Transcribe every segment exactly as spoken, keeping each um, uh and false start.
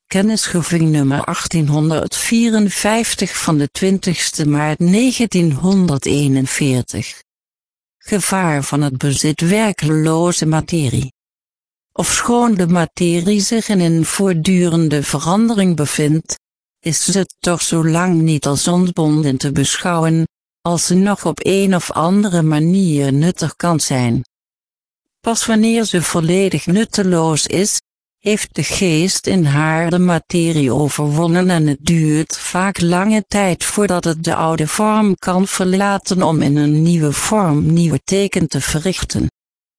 Kennisgeving nummer achttienhonderdvierenvijftig van de twintigste maart negentienhonderdeenenveertig. Gevaar van het bezit werkeloze materie. Ofschoon de materie zich in een voortdurende verandering bevindt, is ze toch zo lang niet als ontbonden te beschouwen, als ze nog op een of andere manier nuttig kan zijn. Pas wanneer ze volledig nutteloos is, heeft de geest in haar de materie overwonnen en het duurt vaak lange tijd voordat het de oude vorm kan verlaten om in een nieuwe vorm nieuwe teken te verrichten.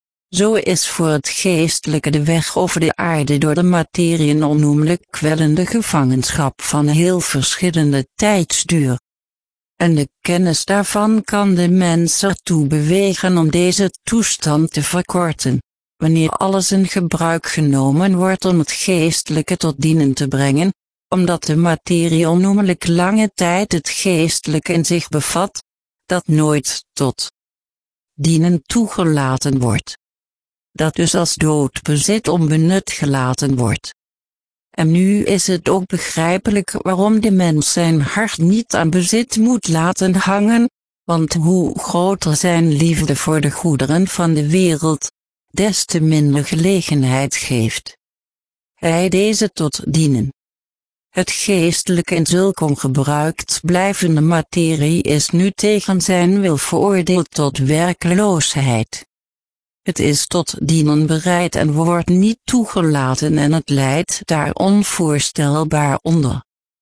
Zo is voor het geestelijke de weg over de aarde door de materie een onnoemelijk kwellende gevangenschap van heel verschillende tijdsduur. En de kennis daarvan kan de mens ertoe bewegen om deze toestand te verkorten, wanneer alles in gebruik genomen wordt om het geestelijke tot dienen te brengen, omdat de materie onnoemelijk lange tijd het geestelijke in zich bevat, dat nooit tot dienen toegelaten wordt. Dat dus als dood bezit onbenut gelaten wordt. En nu is het ook begrijpelijk waarom de mens zijn hart niet aan bezit moet laten hangen, want hoe groter zijn liefde voor de goederen van de wereld, des te minder gelegenheid geeft hij deze tot dienen. Het geestelijke in zulk ongebruikt blijvende materie is nu tegen zijn wil veroordeeld tot werkeloosheid. Het is tot dienen bereid en wordt niet toegelaten en het lijdt daar onvoorstelbaar onder.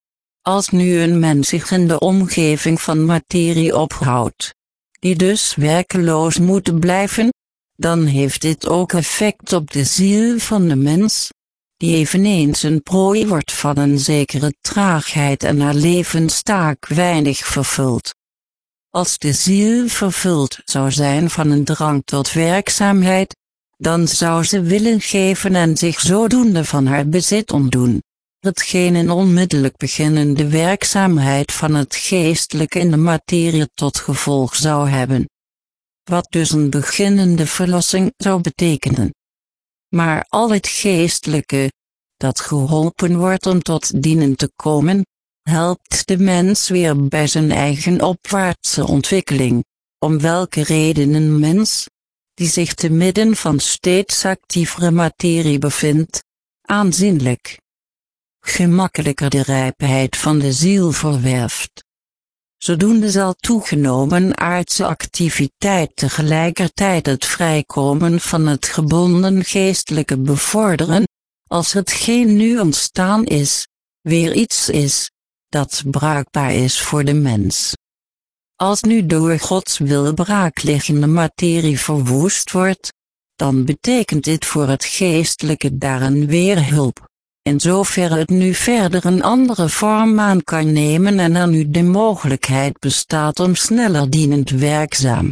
Als nu een mens zich in de omgeving van materie ophoudt, die dus werkeloos moet blijven, dan heeft dit ook effect op de ziel van de mens, die eveneens een prooi wordt van een zekere traagheid en haar levenstaak weinig vervult. Als de ziel vervuld zou zijn van een drang tot werkzaamheid, dan zou ze willen geven en zich zodoende van haar bezit ontdoen, hetgeen een onmiddellijk beginnende werkzaamheid van het geestelijke in de materie tot gevolg zou hebben. Wat dus een beginnende verlossing zou betekenen. Maar al het geestelijke, dat geholpen wordt om tot dienen te komen, helpt de mens weer bij zijn eigen opwaartse ontwikkeling, om welke reden een mens, die zich te midden van steeds actievere materie bevindt, aanzienlijk gemakkelijker de rijpheid van de ziel verwerft. Zodoende zal toegenomen aardse activiteit tegelijkertijd het vrijkomen van het gebonden geestelijke bevorderen, als hetgeen nu ontstaan is, weer iets is, dat bruikbaar is voor de mens. Als nu door Gods wil braakliggende materie verwoest wordt, dan betekent dit voor het geestelijke daarin weer hulp, in zoverre het nu verder een andere vorm aan kan nemen en er nu de mogelijkheid bestaat om sneller dienend werkzaam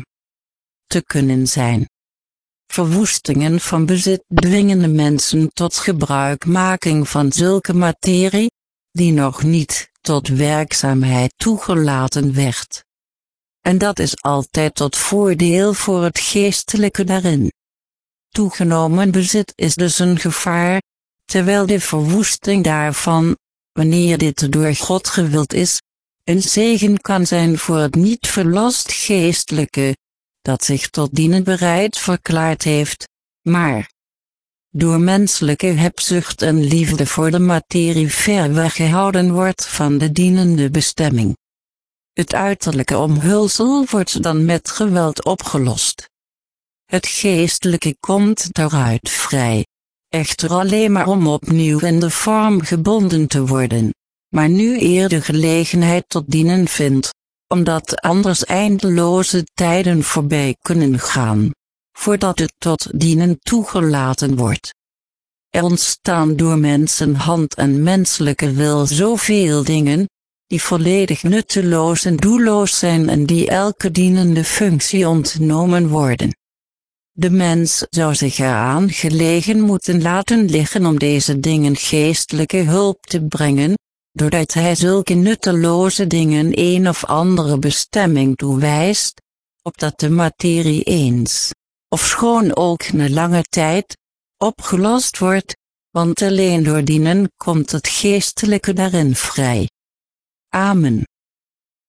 te kunnen zijn. Verwoestingen van bezit dwingen de mensen tot gebruikmaking van zulke materie, die nog niet tot werkzaamheid toegelaten werd. En dat is altijd tot voordeel voor het geestelijke daarin. Toegenomen bezit is dus een gevaar, terwijl de verwoesting daarvan, wanneer dit door God gewild is, een zegen kan zijn voor het niet verlost geestelijke, dat zich tot dienen bereid verklaard heeft, maar door menselijke hebzucht en liefde voor de materie ver weggehouden wordt van de dienende bestemming. Het uiterlijke omhulsel wordt dan met geweld opgelost. Het geestelijke komt daaruit vrij, echter alleen maar om opnieuw in de vorm gebonden te worden, maar nu eer de gelegenheid tot dienen vindt, omdat anders eindeloze tijden voorbij kunnen gaan, voordat het tot dienen toegelaten wordt. Er ontstaan door mensenhand en menselijke wil zoveel dingen, die volledig nutteloos en doelloos zijn en die elke dienende functie ontnomen worden. De mens zou zich eraan gelegen moeten laten liggen om deze dingen geestelijke hulp te brengen, doordat hij zulke nutteloze dingen een of andere bestemming toewijst, opdat de materie eens, ofschoon ook na lange tijd, opgelost wordt, want alleen door dienen komt het geestelijke daarin vrij. Amen.